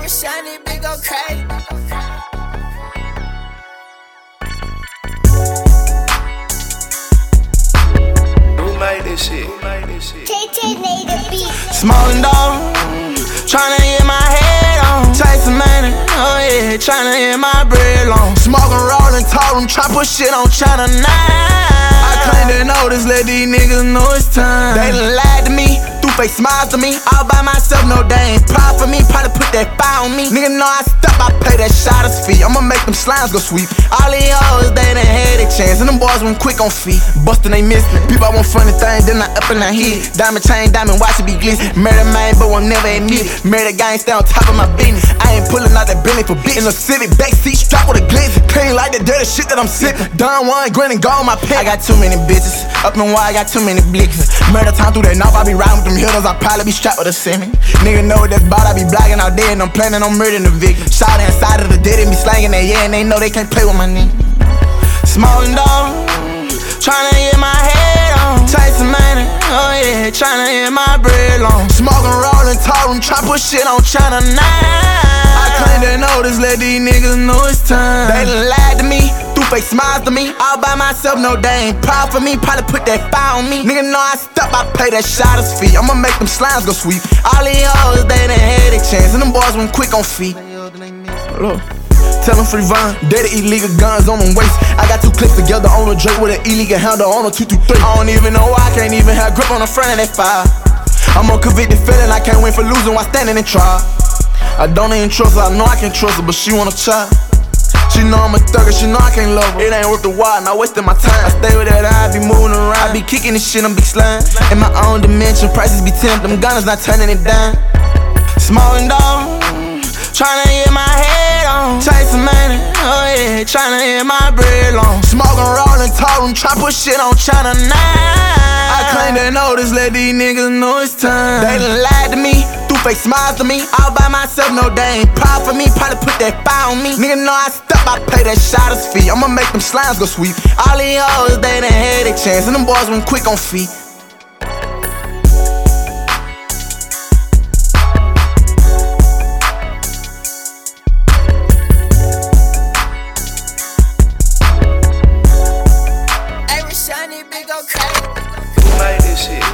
Shiny, big go crazy. Who made this shit? Tay made the beat. Smoking dog, tryna get my head on. Chasing money, oh yeah, tryna get my bread on. Smoking, rollin', told try put shit on China 9. I claim to notice, let these niggas know it's time. They done lied to me, threw fake smiles to me. All by myself, no, they ain't proud for me. Probably put that fire on me. Nigga know I stop, I pay that shotter's fee. I'ma make them slimes go sweep. All these hoes, they done had a chance. And them boys went quick on feet. Bustin', they missing. People, I want funny things, then I up and I hit. Diamond chain, diamond watch it be glisten. Murder man, but won't never admit it. Murder gang stay on top of my business. I ain't pulling out that Bentley for bitch. In the Civic, backseat strap with a glizzy. Clean like the dirty shit that I'm sippin'. Done one, grin and go on my pen. I got too many bitches. Up and wide, I got too many blitzes. Murder time through that knob, I be riding with them hitters. I probably be strapped with a semi. Nigga know what that's about, I be blocking out there and I'm planning on murdering the victim. Shot inside of the dead and be slanging that yeah, and they know they can't play with my nigga. Smoking dog, tryna get my head on. Chasing money, oh yeah, tryna get my bread on. Smoking, rollin', told try put shit on China 9. I claim to notice, let these niggas know it's time. They done lied to me, threw fake smiles to me. All by myself, no, they ain't proud for me. Probably put that fire on me. Nigga know I stop, I pay that shotter's fee. I'ma make them slimes go sweep. All these hoes, they done had a chance. And them boys went quick on feet. Look. Tell them free Vine, dead illegal guns on them waist. I got two clips together on a Drake with an illegal handle on a 223. I don't even know why I can't even have grip on the front of that fire. I'm a convicted felon, I can't win for losing while standing in trial. I don't even trust her, I know I can't trust her, but she wanna try. She know I'm a thugger, she know I can't love her. It ain't worth the while, not wasting my time. I stay with that, I be moving around. I be kicking this shit, I'm big slime. In my own dimension, prices be tempting, them gunners not turning it down. Smoking dog, tryna get my head on. Chasing money, oh yeah, tryna get my bread on. Smoking, rollin', told try put shit on China 9. I claim to notice, let these niggas know it's time. They done lied to me, threw fake smiles to me. All by myself, no, they ain't proud for me. Probably put that fire on me. Nigga know I stop, I pay that shotter's fee. I'ma make them slimes go sweep. All these hoes, they done had a chance. And them boys went quick on feet. Shiny, big go crazy. Who made this shit?